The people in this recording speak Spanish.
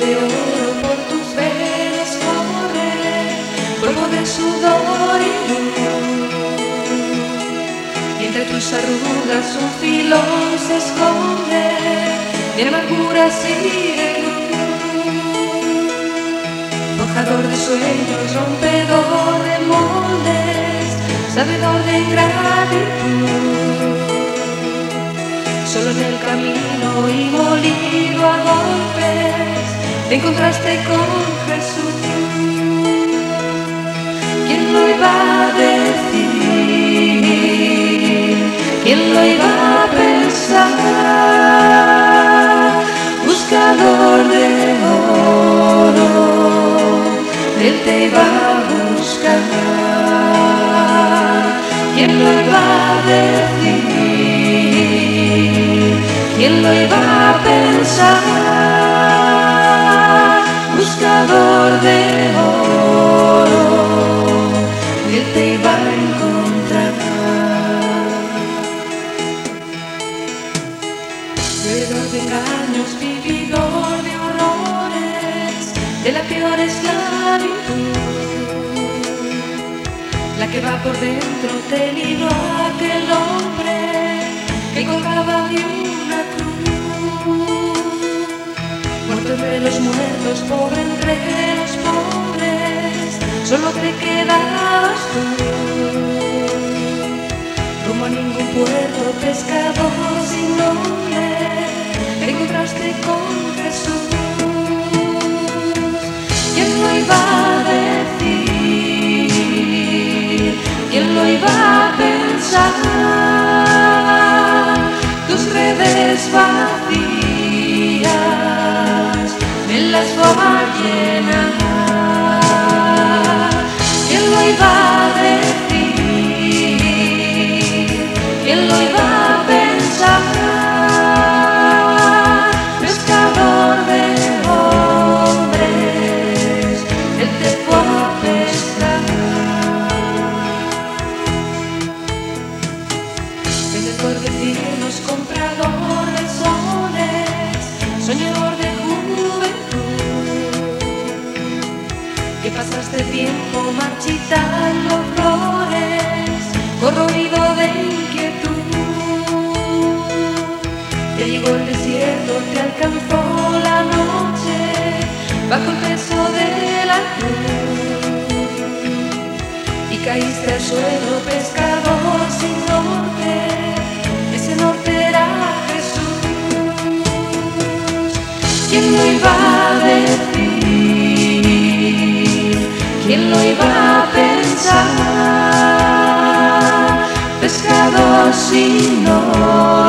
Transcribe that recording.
de oro por tus venas corre, polvo de sudor y luz, y entre tus arrugas un filón se esconde de amarguras y de cruz. Forjador de sueños, rompedor de moldes, sabedor de ingratitud, solo en el camino y molido a golpes te encontraste con Jesús. ¿Quién lo iba a decir? ¿Quién lo iba a pensar? Buscador de oro, Él te iba a buscar. ¿Quién lo iba a decir? ¿Quién lo iba a pensar? Buscador de oro, Él te iba a encontrar. Bebedor de engaños, vividor de horrores, de la peor esclavitud, la que va por dentro te libró a aquel hombre que colgaba de una cruz. Muerto entre los muertos, pobre entre los pobres, solo te quedabas tú. Como a ningún puerto, pescador sin nombre, te encontraste con Jesús. ¿Quién lo iba a decir? ¿Quién lo iba a pensar? Tus redes vacías, Él las va a llenar. ¿Quién lo iba a decir? ¿Quién lo iba a pensar? Pescador de hombres, Él te fue a pescar. Vendedor de cielos, comprador de soles, soñador de juventud, que pasaste tiempo marchitando flores, corroído de inquietud. Te llegó el desierto, te alcanzó la noche, bajo el peso de la cruz, y caíste al suelo, pescador sin norte. Ese norte era Jesús. ¿Quién lo iba a decir? ¿Quién lo iba a pensar? Pescador sin norte,